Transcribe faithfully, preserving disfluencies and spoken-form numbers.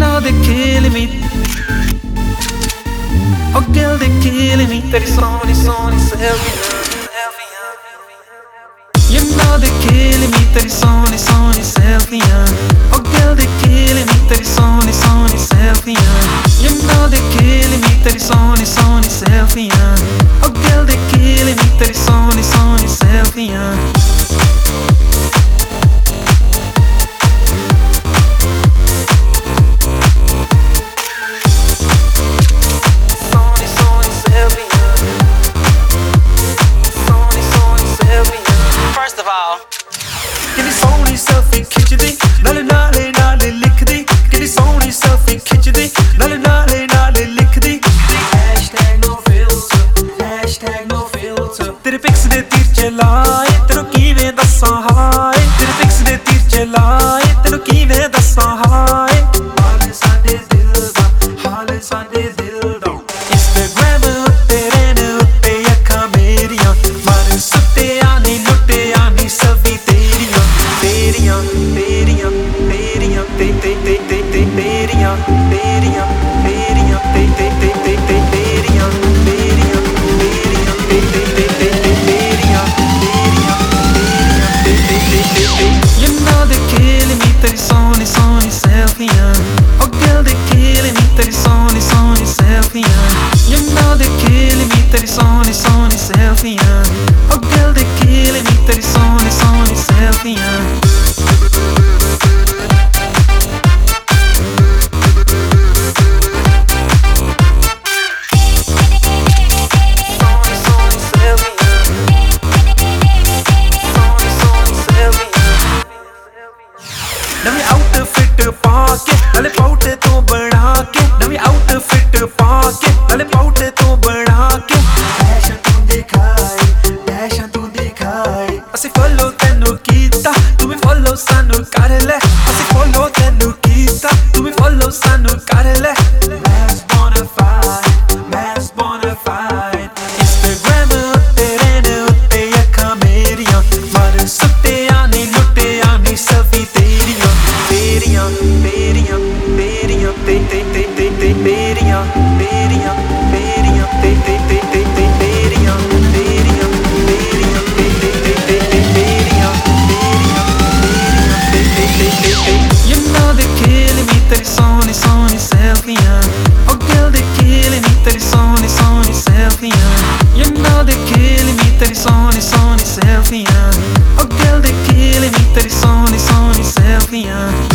know they're killing me. Oh girl, they're killing me. तेरी सोनी सोनी selfie, you know they're killing me. तेरी सोनी सोनी selfie, oh girl, they're killing me. तेरी सोनी सोनी selfie, you know they're killing me. तेरी सोनी सोनी selfie, oh girl, they're killing me. तेरी सोनी सोनी selfie. कितनी सोहनी सेल्फी खिंचदी नाले नाले नाले लिखदी कितनी सोहनी सेल्फी खिंचदी नाले नाले नाले लिखदी hashtag no filter hashtag no filter तेरे पिक्स दे तीर चलाए तेरे कीवें दस्सां हाय तेरे पिक्स दे तीर चलाए तेरे कीवें दस्सां हाय हाल साडे दिल दा हाल साडे दिल दा इंस्टाग्राम उत्ते रहने उत्ते अखां मेरियां मार सुत्ते आनी लुट्टे आनी सभी तेरियां तेरियां तेरियां तेरियां ते ते ते ते ते तेरियां तेरियां तेरियां ते ते ते ते ते तेरियां तेरियां तेरियां ते ते ते ते ते तेरियां तेरियां तेरियां ते ते ते ते ते You know they're killing me. तेरी सोनी सोनी selfie, oh girl, they're killing me. तेरी सोनी सोनी selfie, you know they're killing me. तेरी सोनी सोनी selfie, oh girl, they're killing me. तेरी सोनी सोनी selfie. नवी आउटफिट पाके नाले पाउटे तो बना के नवी आउटफिट पाके नाले पाउटे तो बना के फैशन तू दिखाए फैशन तू दिखाए ਅਸੀਂ ਫੋਲੋ ਤੈਨੂੰ ਕੀਤਾ ਤੂੰ ਵੀ ਫੋਲੋ ਸਾਨੂੰ ਕਰ ਲੈ ਅਸੀਂ ਫੋਲੋ ਤੈਨੂੰ ਕੀਤਾ ਤੂੰ ਵੀ ਫੋਲੋ ਸਾਨੂੰ ਕਰ ਲੈ mess bonafide mess bonafide Instagram ਉੱਤੇ ਰਹਿਣ ਉੱਤੇ ਅੱਖਾਂ ਮੇਰੀਆਂ ਮਰ ਸੁੱਤੇ ਆਨੀ ਲੁੱਟੇ ਆਨੀ ਸਭੀ तेरियां तेरियां तेरियां तेरियां ते ते ते ते ते तेरियां तेरियां तेरियां ते ते ते ते ते तेरियां तेरियां तेरियां ते ते ते ते ते तेरियां तेरियां तेरियां ते ते ते ते ते You know they're killing me. तेरी सोनी सोनी selfie, oh girl, they're killing me. तेरी सोनी सोनी selfie, you know they're killing me. तेरी सोनी सोनी selfie, oh girl, they're killing me. तेरी सोनी सोनी selfie.